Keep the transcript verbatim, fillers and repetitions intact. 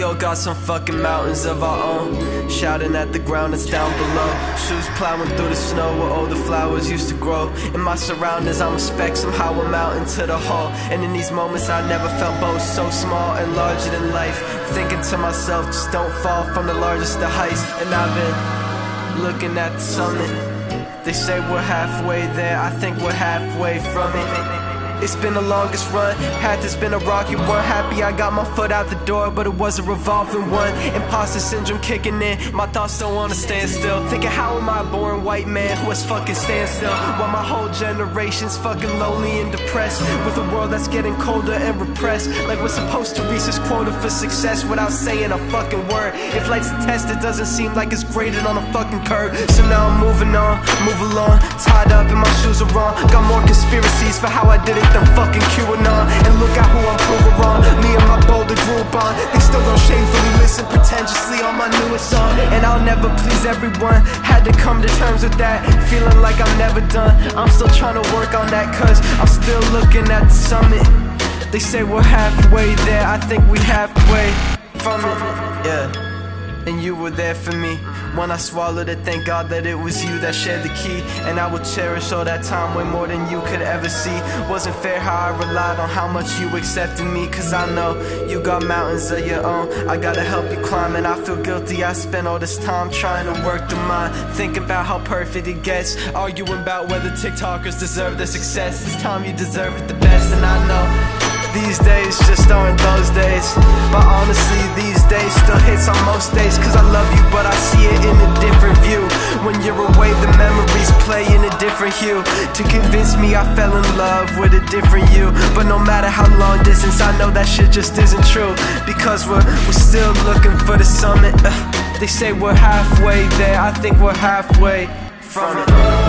know, got some fucking mountains of our own, shouting at the ground that's down below. Shoes plowing through the snow where all the flowers used to grow. In my surroundings, I'm a speck, somehow I'm out into the whole. And in these moments, I never felt both so small and larger than life. Thinking to myself, just don't fall from the largest of heights. And I've been looking at the summit. They say we're halfway there, I think we're halfway from it. It's been the longest run, path has been a rocky one. Happy I got my foot out the door, but it was a revolving one. Imposter syndrome kicking in, my thoughts don't wanna stand still. Thinking how am I a born white man who was fucking standstill, while my whole generation's fucking lonely and depressed, with a world that's getting colder and repressed. Like we're supposed to reach this quota for success without saying a fucking word. If life's a test, it doesn't seem like it's graded on a fucking curve. So now I'm moving on, move along, tied up and my shoes are wrong. Got more conspiracies for how I did it than fucking QAnon. And look at who I'm proving wrong, me and my Boulder group on. They still don't shamefully listen pretentiously on my newest song. And I'll never please everyone, had to come to terms with that. Feeling like I'm never done, I'm still trying to work on that, cause I'm still looking at the summit. They say we're halfway there, I think we halfway from it, yeah. And you were there for me when I swallowed it. Thank God that it was you that shared the key, and I will cherish all that time way more than you could ever see. Wasn't fair how I relied on how much you accepted me, cause I know you got mountains of your own. I gotta help you climb, and I feel guilty I spent all this time trying to work through mine. Thinking about how perfect it gets, arguing about whether TikTokers deserve their success. This time you deserve it the best, and I know these days just aren't those days, but honestly these days still hits on most days. Cause I love you but I see it in a different view. When you're away the memories play in a different hue, to convince me I fell in love with a different you. But no matter how long distance, I know that shit just isn't true, because we're, we're still looking for the summit. uh, They say we're halfway there, I think we're halfway from it.